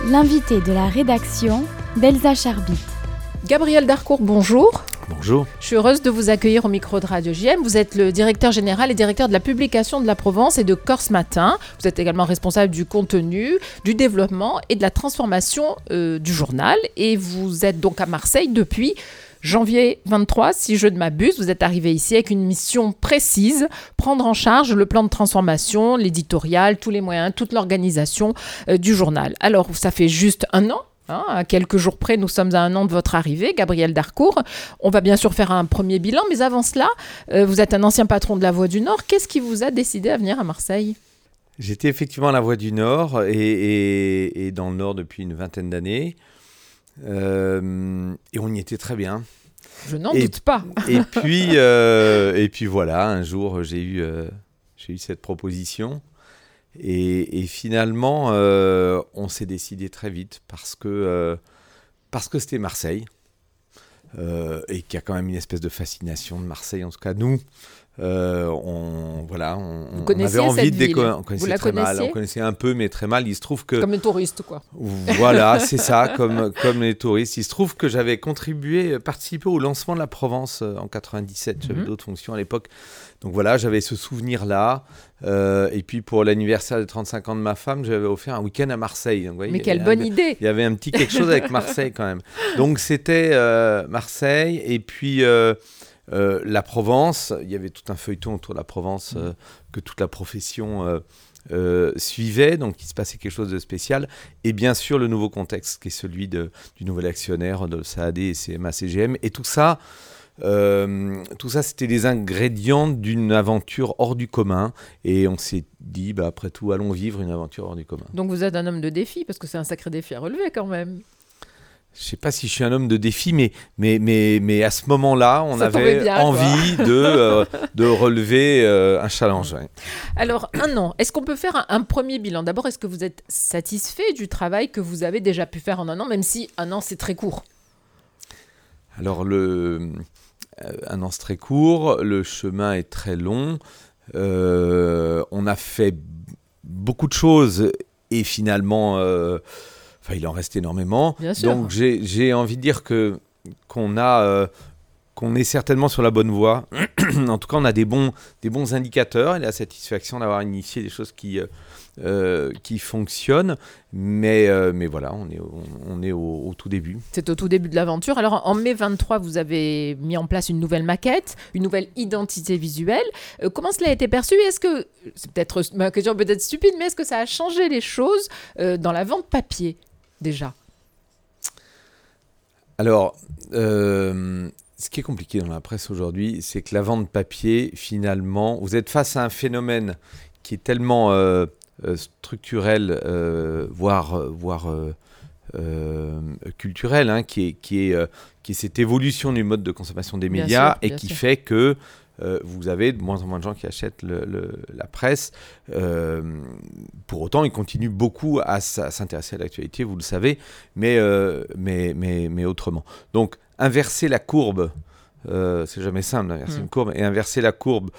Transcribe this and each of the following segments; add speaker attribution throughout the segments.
Speaker 1: L'invité de la rédaction d'Elsa Charbit.
Speaker 2: Gabriel Darcourt, bonjour.
Speaker 3: Bonjour.
Speaker 2: Je suis heureuse de vous accueillir au micro de Radio JM. Vous êtes le directeur général et directeur de la publication de la Provence et de Corse Matin. Vous êtes également responsable du contenu, du développement et de la transformation du journal. Et vous êtes donc à Marseille depuis janvier 23, si je ne m'abuse. Vous êtes arrivé ici avec une mission précise, prendre en charge le plan de transformation, l'éditorial, tous les moyens, toute l'organisation du journal. Alors, ça fait juste un an. À quelques jours près, nous sommes à un an de votre arrivée, Gabriel Darcourt. On va bien sûr faire un premier bilan, mais avant cela, vous êtes un ancien patron de La Voix du Nord. Qu'est-ce qui vous a décidé à venir à Marseille ?
Speaker 3: J'étais effectivement à La Voix du Nord et dans le Nord depuis une vingtaine d'années. Et on y était très bien.
Speaker 2: Je n'en doute pas.
Speaker 3: Et puis voilà, un jour, j'ai eu cette proposition. Et finalement, on s'est décidé très vite parce que c'était Marseille et qu'il y a quand même une espèce de fascination de Marseille. En tout cas, nous, on avait envie de découvrir. On connaissait très mal. On connaissait un peu, mais très mal. Il se trouve que
Speaker 2: comme les touristes, quoi.
Speaker 3: Voilà, c'est ça, comme les touristes. Il se trouve que j'avais participé au lancement de la Provence en 97. J'avais d'autres fonctions à l'époque. Donc voilà, j'avais ce souvenir-là. Et puis pour l'anniversaire des 35 ans de ma femme, j'avais offert un week-end à Marseille. Donc, vous voyez,
Speaker 2: mais quelle bonne idée!
Speaker 3: Il y avait un petit quelque chose avec Marseille quand même. Donc c'était Marseille et puis la Provence. Il y avait tout un feuilleton autour de la Provence que toute la profession suivait. Donc il se passait quelque chose de spécial. Et bien sûr le nouveau contexte qui est celui du nouvel actionnaire de SAAD et CMA-CGM. Et tout ça, c'était les ingrédients d'une aventure hors du commun. Et on s'est dit, après tout, allons vivre une aventure hors du commun.
Speaker 2: Donc vous êtes un homme de défi, parce que c'est un sacré défi à relever quand même.
Speaker 3: Je ne sais pas si je suis un homme de défi, mais à ce moment-là, on avait envie de relever un challenge. Ouais.
Speaker 2: Alors, un an, est-ce qu'on peut faire un premier bilan ? D'abord, est-ce que vous êtes satisfait du travail que vous avez déjà pu faire en un an, même si un an, c'est très court ?
Speaker 3: Alors, un an, c'est très court, le chemin est très long, on a fait beaucoup de choses et finalement, il en reste énormément.
Speaker 2: Bien sûr.
Speaker 3: Donc j'ai envie de dire qu'on est certainement sur la bonne voie. En tout cas, on a des bons indicateurs et la satisfaction d'avoir initié des choses qui fonctionnent. Mais voilà, on est au tout début.
Speaker 2: C'est au tout début de l'aventure. Alors, en mai 23, vous avez mis en place une nouvelle maquette, une nouvelle identité visuelle. Comment cela a été perçu ? C'est peut-être ma question peut-être stupide, mais est-ce que ça a changé les choses dans la vente papier déjà ? Alors,
Speaker 3: ce qui est compliqué dans la presse aujourd'hui, c'est que la vente papier, finalement, vous êtes face à un phénomène qui est tellement structurel, voire culturel, qui est cette évolution du mode de consommation des médias et qui fait que vous avez de moins en moins de gens qui achètent la presse. Pour autant, ils continuent beaucoup à s'intéresser à l'actualité, vous le savez, mais autrement. Donc, inverser la courbe, c'est jamais simple d'inverser une courbe, et inverser la courbe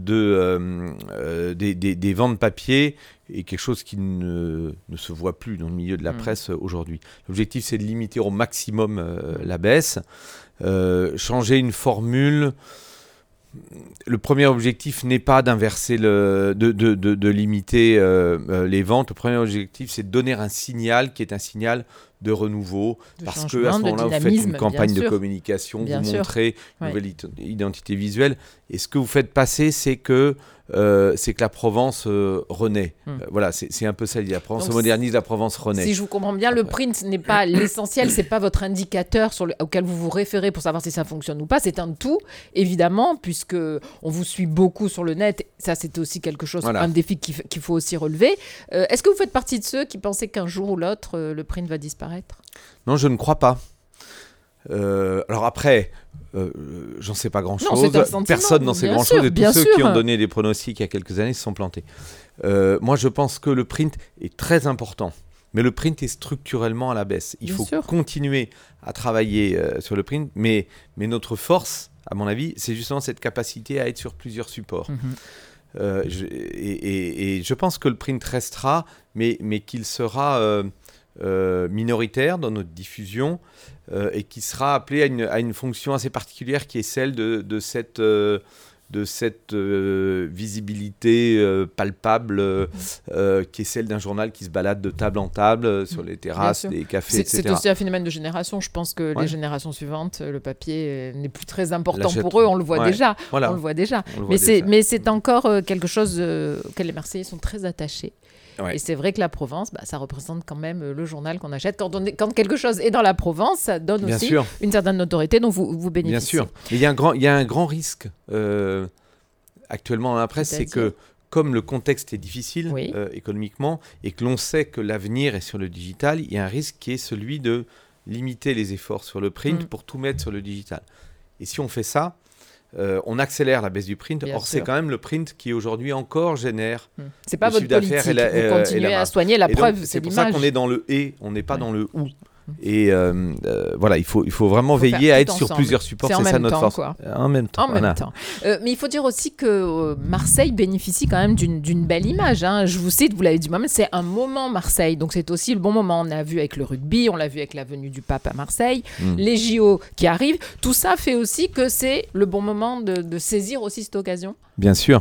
Speaker 3: des ventes papier est quelque chose qui ne se voit plus dans le milieu de la presse aujourd'hui. L'objectif, c'est de limiter au maximum la baisse, changer une formule. Le premier objectif n'est pas d'inverser de limiter les ventes. Le premier objectif, c'est de donner un signal qui est un signal de renouveau, parce que à ce moment-là, vous faites une campagne de communication, vous montrez une nouvelle identité visuelle, et ce que vous faites passer, c'est que la Provence renaît. Voilà, c'est un peu ça l'idée. La Provence se modernise, la Provence renaît.
Speaker 2: Si je vous comprends bien, le print n'est pas l'essentiel, c'est pas votre indicateur auquel vous vous référez pour savoir si ça fonctionne ou pas. C'est un tout, évidemment, puisque on vous suit beaucoup sur le net. Ça, c'est aussi quelque chose, un défi qu'il faut aussi relever. Est-ce que vous faites partie de ceux qui pensaient qu'un jour ou l'autre, le print va disparaître ?
Speaker 3: Non, je ne crois pas. Alors après, j'en sais pas grand-chose. Personne n'en sait grand-chose. Et tous ceux qui ont donné des pronostics il y a quelques années se sont plantés. Moi, je pense que le print est très important. Mais le print est structurellement à la baisse. Il faut continuer à travailler sur le print. Mais notre force, à mon avis, c'est justement cette capacité à être sur plusieurs supports. Et je pense que le print restera, mais qu'il sera minoritaire dans notre diffusion et qui sera appelé à une fonction assez particulière qui est celle de cette visibilité palpable qui est celle d'un journal qui se balade de table en table sur les terrasses des cafés, etc.
Speaker 2: C'est aussi un phénomène de génération. Je pense que les générations suivantes, le papier n'est plus très important pour eux. On le voit déjà. Voilà. On le voit déjà. Mais c'est encore quelque chose auquel les Marseillais sont très attachés. Ouais. Et c'est vrai que la Provence, ça représente quand même le journal qu'on achète. Quand quelque chose est dans la Provence, ça donne aussi une certaine notoriété dont vous bénéficiez.
Speaker 3: Bien sûr. Mais il y a un grand risque actuellement dans la presse, c'est que comme le contexte est difficile économiquement et que l'on sait que l'avenir est sur le digital, il y a un risque qui est celui de limiter les efforts sur le print pour tout mettre sur le digital. Et si on fait ça, on accélère la baisse du print. Or, c'est quand même le print qui aujourd'hui encore génère.
Speaker 2: C'est pas votre politique. Vous continuez à soigner. La preuve, c'est l'image.
Speaker 3: C'est pour ça qu'on est dans le et, on n'est pas dans le ou. Et voilà, il faut vraiment veiller à être sur plusieurs supports. C'est ça notre force. En même temps.
Speaker 2: Mais il faut dire aussi que Marseille bénéficie quand même d'une belle image. Hein. Je vous cite, vous l'avez dit moi-même, c'est un moment Marseille. Donc c'est aussi le bon moment. On a vu avec le rugby, on l'a vu avec la venue du pape à Marseille, les JO qui arrivent. Tout ça fait aussi que c'est le bon moment de saisir aussi cette occasion.
Speaker 3: Bien sûr.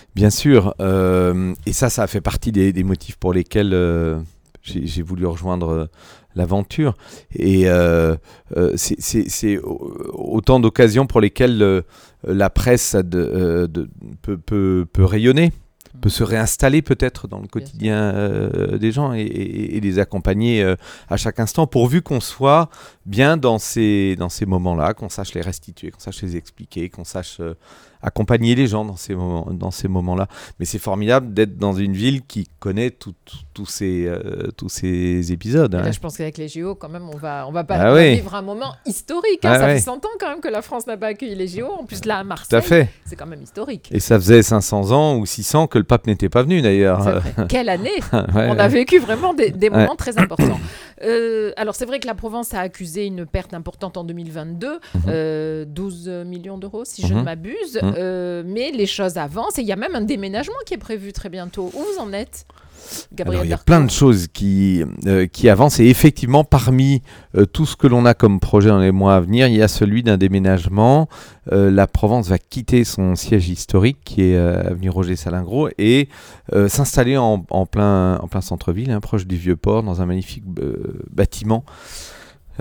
Speaker 3: Et ça a fait partie des motifs pour lesquels j'ai voulu rejoindre l'aventure. Et c'est autant d'occasions pour lesquelles la presse peut rayonner, peut se réinstaller peut-être dans le quotidien des gens et les accompagner à chaque instant, pourvu qu'on soit bien dans ces moments-là, qu'on sache les restituer, qu'on sache les expliquer, qu'on sache accompagner les gens dans ces moments-là. Mais c'est formidable d'être dans une ville qui connaît tous ces épisodes.
Speaker 2: Là, je pense qu'avec les JO, quand même, on va pas vivre un moment historique. Ça fait 100 ans quand même que la France n'a pas accueilli les JO. En plus, là, à Marseille, c'est quand même historique.
Speaker 3: Et ça faisait 500 ans ou 600 que le pape n'était pas venu, d'ailleurs.
Speaker 2: C'est vrai. Quelle année On a vécu vraiment des moments très importants. Alors, c'est vrai que la Provence a accusé une perte importante en 2022, 12 millions d'euros, si je ne m'abuse. Mais les choses avancent et il y a même un déménagement qui est prévu très bientôt. Où vous en êtes, Gabriel?
Speaker 3: Il y a plein de choses qui avancent et effectivement parmi tout ce que l'on a comme projet dans les mois à venir, il y a celui d'un déménagement. La Provence va quitter son siège historique qui est avenue Roger Salingro et s'installer en plein centre-ville, proche du Vieux-Port, dans un magnifique bâtiment qui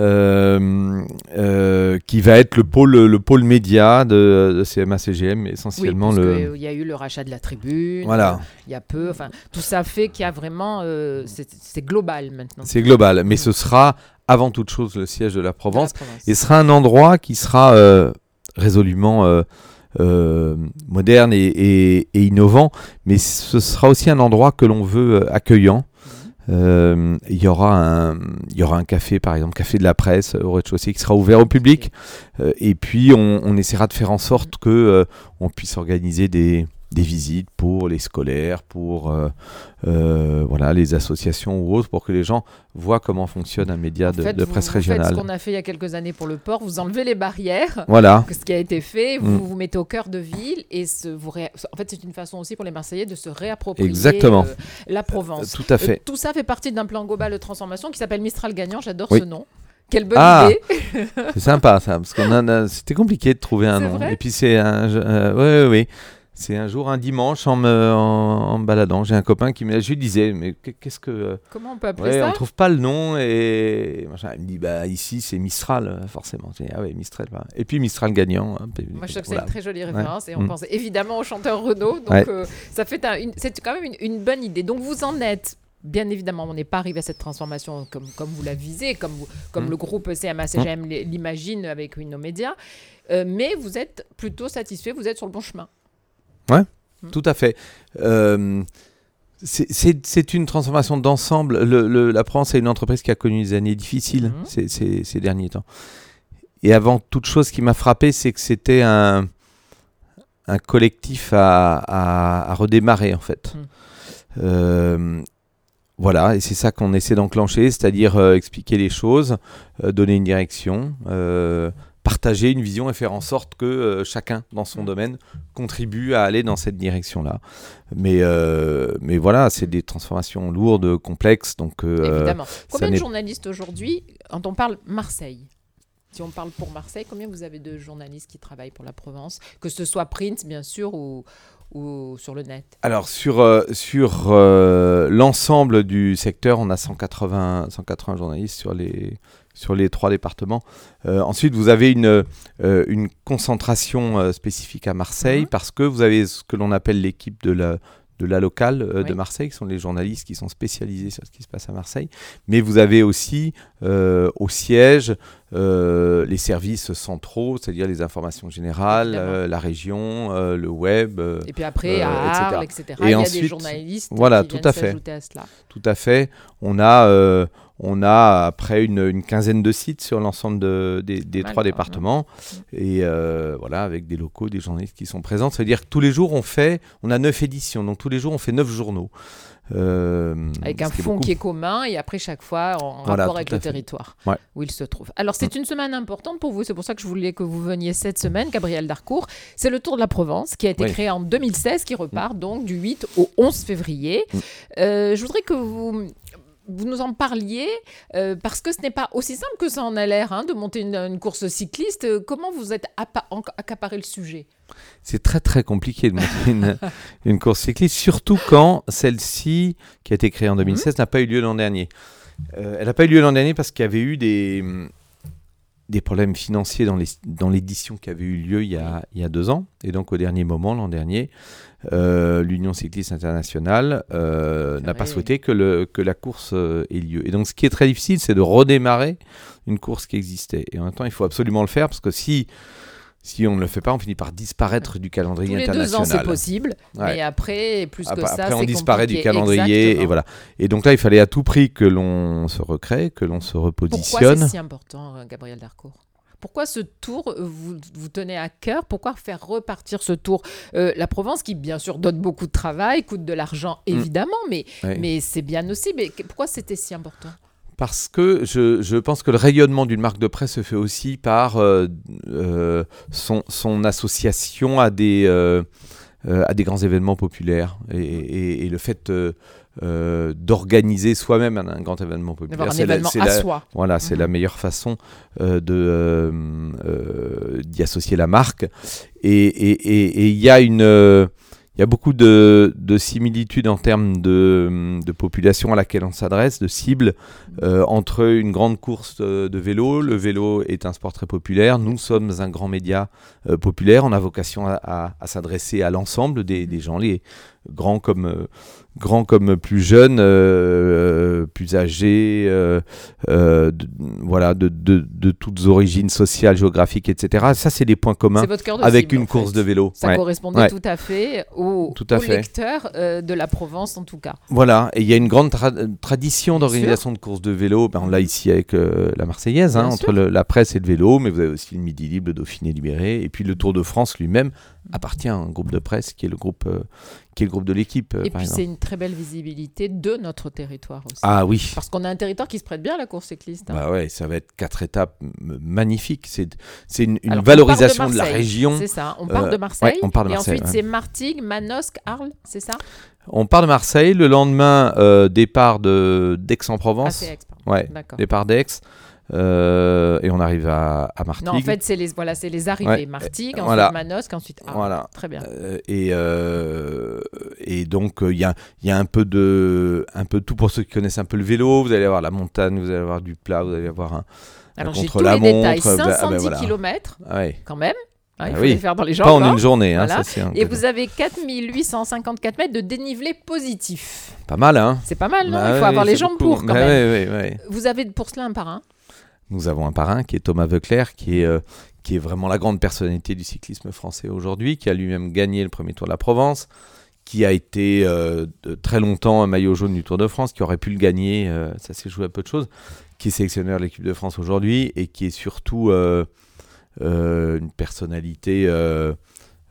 Speaker 3: va être le pôle média de CMA-CGM essentiellement.
Speaker 2: Il y a eu le rachat de la tribune, il y a peu, tout ça fait qu'il y a vraiment, c'est global maintenant.
Speaker 3: C'est global, mais ce sera avant toute chose le siège de la Provence. Et ce sera un endroit qui sera résolument moderne et innovant, mais ce sera aussi un endroit que l'on veut accueillant. Il y aura un café, par exemple, café de la presse au rez-de-chaussée qui sera ouvert au public. Et puis on essaiera de faire en sorte que on puisse organiser des visites pour les scolaires, pour les associations ou autres, pour que les gens voient comment fonctionne un média de presse régionale.
Speaker 2: Vous faites ce qu'on a fait il y a quelques années pour le port, vous enlevez les barrières, ce qui a été fait, vous vous mettez au cœur de ville et en fait c'est une façon aussi pour les Marseillais de se réapproprier la Provence.
Speaker 3: Tout à fait.
Speaker 2: Tout ça fait partie d'un plan global de transformation qui s'appelle Mistral Gagnant, j'adore ce nom. Quelle bonne idée.
Speaker 3: C'est sympa ça, parce c'était compliqué de trouver un nom.
Speaker 2: Vrai
Speaker 3: et puis c'est oui. C'est un dimanche en me baladant, j'ai un copain qui je lui disais mais qu'est-ce que
Speaker 2: comment on peut appeler ça?
Speaker 3: On trouve pas le nom et machin. Il me dit ici c'est Mistral forcément. J'ai dit, Mistral. Et puis Mistral Gagnant.
Speaker 2: Moi je trouve que c'est une très jolie référence et on pense évidemment au chanteur Renaud. Donc ça fait c'est quand même une bonne idée. Donc vous en êtes. Bien évidemment, on n'est pas arrivé à cette transformation comme vous la visez, comme le groupe CMA-CGM l'imagine avec Innomédia, mais vous êtes plutôt satisfait, vous êtes sur le bon chemin.
Speaker 3: Oui, tout à fait. C'est une transformation d'ensemble. La Provence est une entreprise qui a connu des années difficiles ces derniers temps. Et avant toute chose, ce qui m'a frappé, c'est que c'était un collectif à redémarrer, en fait. Et c'est ça qu'on essaie d'enclencher, c'est-à-dire expliquer les choses, donner une direction, partager une vision et faire en sorte que chacun dans son domaine contribue à aller dans cette direction-là. Mais voilà, c'est des transformations lourdes, complexes. Donc,
Speaker 2: évidemment. Combien de journalistes aujourd'hui, quand on parle Marseille? Si on parle pour Marseille, combien vous avez de journalistes qui travaillent pour la Provence, que ce soit print, bien sûr, ou sur le net? Alors,
Speaker 3: sur l'ensemble du secteur, on a 180 journalistes sur les 3 départements. Ensuite, vous avez une concentration spécifique à Marseille parce que vous avez ce que l'on appelle l'équipe de la locale de Marseille, qui sont les journalistes qui sont spécialisés sur ce qui se passe à Marseille. Mais vous avez aussi au siège les services centraux, c'est-à-dire les informations générales, la région, le web,
Speaker 2: et puis après à Arles, etc.
Speaker 3: Et
Speaker 2: il y
Speaker 3: ensuite,
Speaker 2: a des journalistes qui
Speaker 3: tout
Speaker 2: viennent
Speaker 3: à fait.
Speaker 2: s'ajouter à cela.
Speaker 3: Tout à fait. On a après une quinzaine de sites sur l'ensemble des 3 départements. Et voilà, avec des locaux, des journalistes qui sont présents. Ça veut dire que tous les jours, on a 9 éditions. Donc tous les jours, on fait 9 journaux.
Speaker 2: Avec un fond qui est commun et après chaque fois en rapport avec le territoire où il se trouve. Alors c'est une semaine importante pour vous, c'est pour ça que je voulais que vous veniez cette semaine, Gabriel Darcourt. C'est le Tour de la Provence qui a été créé en 2016, qui repart donc du 8 au 11 février. Je voudrais que vous nous en parliez, parce que ce n'est pas aussi simple que ça en a l'air, de monter une course cycliste. Comment vous êtes accaparé le sujet ?
Speaker 3: C'est très très compliqué de monter une course cycliste, surtout quand celle-ci, qui a été créée en 2016, n'a pas eu lieu l'an dernier. Elle n'a pas eu lieu l'an dernier parce qu'il y avait eu des problèmes financiers dans l'édition qui avait eu lieu il y a 2 ans. Et donc au dernier moment, l'an dernier, l'Union cycliste internationale n'a pas souhaité que la course ait lieu. Et donc ce qui est très difficile, c'est de redémarrer une course qui existait. Et en même temps, il faut absolument le faire parce que si on ne le fait pas, on finit par disparaître du calendrier international.
Speaker 2: Tous les 2 ans, c'est possible, mais après, plus que ça, c'est compliqué.
Speaker 3: Après, on disparaît du calendrier, exactement. Et voilà. Et donc là, il fallait à tout prix que l'on se recrée, que l'on se repositionne.
Speaker 2: Pourquoi c'est si important, Gabriel Darcourt ? Pourquoi ce tour vous tenez à cœur ? Pourquoi faire repartir ce tour ? La Provence, qui bien sûr donne beaucoup de travail, coûte de l'argent, évidemment, mais c'est bien aussi. Mais pourquoi c'était si important ?
Speaker 3: Parce que je pense que le rayonnement d'une marque de presse se fait aussi par son association à des grands événements populaires. Et le fait d'organiser soi-même un grand événement populaire,
Speaker 2: c'est soi.
Speaker 3: Voilà, c'est la meilleure façon d'y associer la marque. Et il y a il y a beaucoup de similitudes en termes de population à laquelle on s'adresse, de cible, entre une grande course de vélo. Le vélo est un sport très populaire. Nous sommes un grand média populaire. On a vocation à s'adresser à l'ensemble des gens, les grands comme plus jeunes, plus âgés, de toutes origines sociales, géographiques, etc. Ça, c'est des points communs avec une course de vélo.
Speaker 2: Ça correspondait tout à fait aux lecteurs de la Provence, en tout cas.
Speaker 3: Voilà, et il y a une grande tradition d'organisation de courses de vélo. On l'a ici avec la Marseillaise, entre la presse et le vélo, mais vous avez aussi le Midi Libre, le Dauphiné Libéré, et puis le Tour de France lui-même appartient à un groupe de presse qui est le groupe de l'équipe.
Speaker 2: Et puis c'est une très belle visibilité de notre territoire aussi.
Speaker 3: Ah oui.
Speaker 2: Parce qu'on a un territoire qui se prête bien à la course cycliste.
Speaker 3: Bah ouais, ça va être 4 étapes magnifiques. C'est une valorisation de la région.
Speaker 2: C'est ça, on part de Marseille.
Speaker 3: On part de Marseille.
Speaker 2: Et ensuite c'est Martigues, Manosque, Arles, c'est ça ?
Speaker 3: On part de Marseille, le lendemain départ d'Aix-en-Provence.
Speaker 2: Ah, c'est Aix, pardon. D'accord.
Speaker 3: Départ d'Aix. Et on arrive à Martigues.
Speaker 2: Non, en fait, c'est les arrivées. Martigues, ensuite Manosque, ensuite Arles. Voilà. Très bien.
Speaker 3: Et donc, il y a un peu de tout pour ceux qui connaissent un peu le vélo. Vous allez avoir la montagne, vous allez avoir du plat, vous allez avoir un contre-la-montre.
Speaker 2: Alors, j'ai tous les détails. 510 km, quand même. Il faut les faire dans les jambes.
Speaker 3: Pas en une journée.
Speaker 2: Voilà.
Speaker 3: Ça,
Speaker 2: et vous avez 4854 mètres de dénivelé positif.
Speaker 3: Pas mal, hein ?
Speaker 2: C'est pas mal, non ? Il faut avoir les jambes pour, quand même.
Speaker 3: Oui.
Speaker 2: Vous avez pour cela un parrain ?
Speaker 3: Nous avons un parrain qui est Thomas Voeckler, qui est vraiment la grande personnalité du cyclisme français aujourd'hui, qui a lui-même gagné le premier Tour de la Provence, qui a été très longtemps un maillot jaune du Tour de France, qui aurait pu le gagner, ça s'est joué à peu de choses, qui est sélectionneur de l'équipe de France aujourd'hui et qui est surtout une personnalité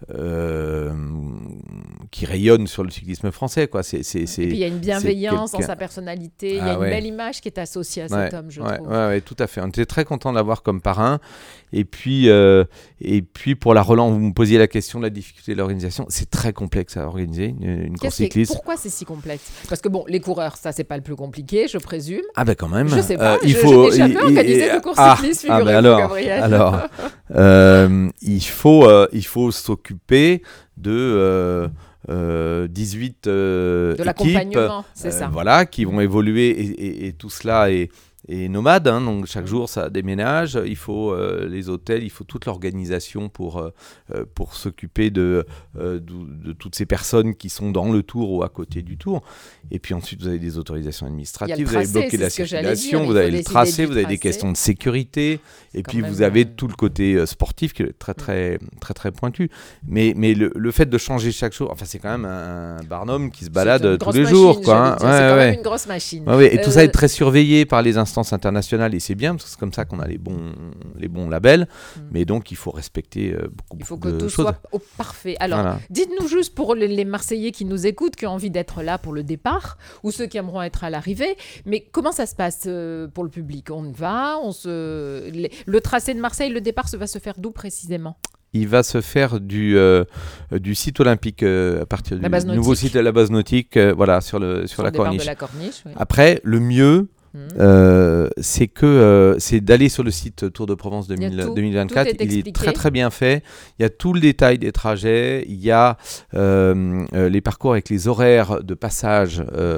Speaker 3: qui rayonne sur le cyclisme français, quoi.
Speaker 2: Et puis il y a une bienveillance dans sa personnalité, il y a une belle image qui est associée à cet homme, je trouve.
Speaker 3: Oui, tout à fait. On était très content de l'avoir comme parrain. Et puis pour la relance, vous me posiez la question de la difficulté de l'organisation. C'est très complexe à organiser une course cycliste.
Speaker 2: Pourquoi c'est si complexe ? Parce que les coureurs, ça c'est pas le plus compliqué, je présume.
Speaker 3: Ah ben quand même.
Speaker 2: Je sais pas. Je n'ai jamais organisé de course cycliste, figurez-vous, Gabriel.
Speaker 3: Alors, il faut s'occuper de 18
Speaker 2: de
Speaker 3: équipes,
Speaker 2: l'accompagnement, c'est ça.
Speaker 3: Voilà, qui vont évoluer et tout cela est nomade, hein, donc chaque jour ça déménage, il faut les hôtels, il faut toute l'organisation pour s'occuper de toutes ces personnes qui sont dans le tour ou à côté du tour. Et puis ensuite vous avez des autorisations administratives, vous avez bloqué la circulation, vous avez le tracé, vous avez des questions de sécurité, et puis vous avez tout le côté sportif qui est très très très très pointu. Mais le fait de changer chaque jour, enfin c'est quand même un barnum qui se balade tous les jours, quoi.
Speaker 2: C'est quand même une grosse machine.
Speaker 3: Et tout ça est très surveillé par les instances internationales, et c'est bien parce que c'est comme ça qu'on a les bons labels. Mais donc il faut respecter beaucoup de choses.
Speaker 2: Il faut que tout soit parfait. Alors dites-nous juste pour les Marseillais qui nous écoutent, qui ont envie d'être là pour le départ, ou ceux qui aimeront être à l'arrivée, mais comment ça se passe pour le public ? Le tracé de Marseille, le départ va se faire d'où précisément ?
Speaker 3: Il va se faire du site olympique à partir du nouveau site de la base nautique, sur la Corniche.
Speaker 2: De la Corniche, oui.
Speaker 3: Après, le mieux, c'est d'aller sur le site Tour de Provence 2024. Il est très très bien fait. Il y a tout le détail des trajets. Il y a les parcours avec les horaires de passage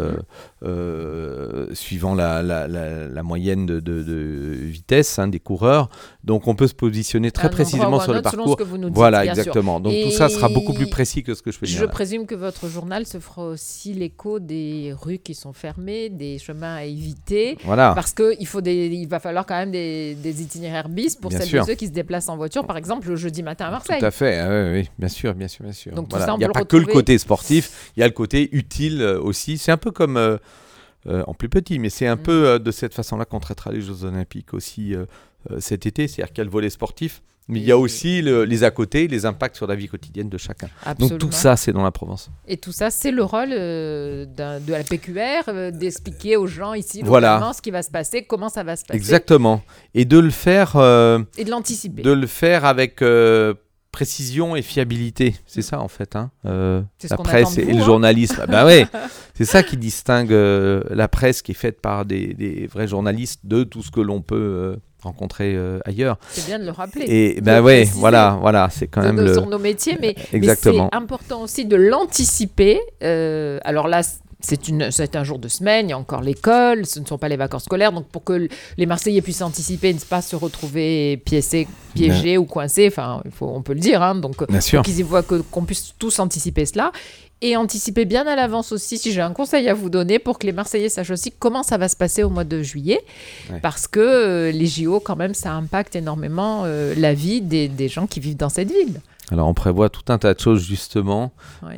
Speaker 3: suivant la moyenne de vitesse des coureurs. Donc on peut se positionner très précisément sur le parcours. Voilà, exactement. Donc tout ça sera beaucoup plus précis que ce que je peux dire.
Speaker 2: Je présume que votre journal se fera aussi l'écho des rues qui sont fermées, des chemins à éviter.
Speaker 3: Voilà.
Speaker 2: Parce qu'il va falloir quand même des itinéraires bis pour celles et ceux qui se déplacent en voiture, par exemple le jeudi matin à Marseille.
Speaker 3: Tout à fait, oui, bien sûr.
Speaker 2: Donc
Speaker 3: voilà. Il n'y a pas que le côté sportif, il y a le côté utile aussi. C'est un peu comme, en plus petit, mais c'est un peu de cette façon-là qu'on traitera les Jeux Olympiques aussi cet été. C'est-à-dire qu'il y a le volet sportif, mais il y a aussi les à côté, les impacts sur la vie quotidienne de chacun.
Speaker 2: Absolument.
Speaker 3: Donc tout ça, c'est dans la Provence.
Speaker 2: Et tout ça, c'est le rôle de la PQR, d'expliquer aux gens ici localement ce qui va se passer, comment ça va se passer.
Speaker 3: Exactement. Et de le faire...
Speaker 2: et de l'anticiper.
Speaker 3: De le faire avec précision et fiabilité. C'est ça, en fait.
Speaker 2: C'est
Speaker 3: la presse et le journalisme. C'est ça qui distingue la presse qui est faite par des vrais journalistes de tout ce que l'on peut... rencontrer ailleurs.
Speaker 2: C'est bien de le rappeler.
Speaker 3: Et voilà, c'est quand même
Speaker 2: sur nos métiers, mais c'est important aussi de l'anticiper. Alors là, c'est un jour de semaine, il y a encore l'école, ce ne sont pas les vacances scolaires, donc pour que les Marseillais puissent anticiper et ne pas se retrouver piégés ou coincés, enfin, on peut le dire, donc qu'ils y voient qu'on puisse tous anticiper cela. Et anticiper bien à l'avance aussi, si j'ai un conseil à vous donner, pour que les Marseillais sachent aussi comment ça va se passer au mois de juillet. Parce que les JO, quand même, ça impacte énormément la vie des gens qui vivent dans cette ville.
Speaker 3: Alors on prévoit tout un tas de choses justement,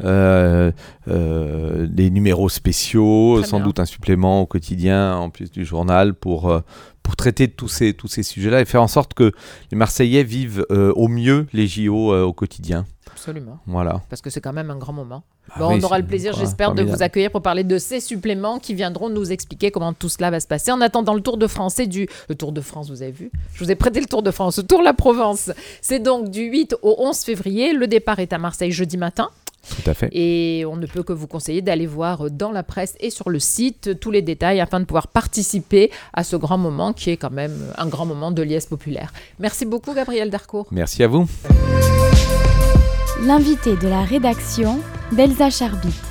Speaker 3: des numéros spéciaux, sans doute un supplément au quotidien en plus du journal pour traiter de tous ces sujets-là et faire en sorte que les Marseillais vivent au mieux les JO au quotidien.
Speaker 2: Absolument.
Speaker 3: Voilà.
Speaker 2: Parce que c'est quand même un grand moment. On aura le plaisir, j'espère, de vous accueillir pour parler de ces suppléments qui viendront nous expliquer comment tout cela va se passer. En attendant le Tour de France, le Tour de France, vous avez vu ? Je vous ai prêté le Tour de France, le Tour de la Provence. C'est donc du 8 au 11 février. Le départ est à Marseille jeudi matin.
Speaker 3: Tout à fait.
Speaker 2: Et on ne peut que vous conseiller d'aller voir dans la presse et sur le site tous les détails afin de pouvoir participer à ce grand moment qui est quand même un grand moment de liesse populaire. Merci beaucoup, Gabriel Darcourt.
Speaker 3: Merci à vous.
Speaker 1: L'invité de la rédaction d'Elsa Charbit.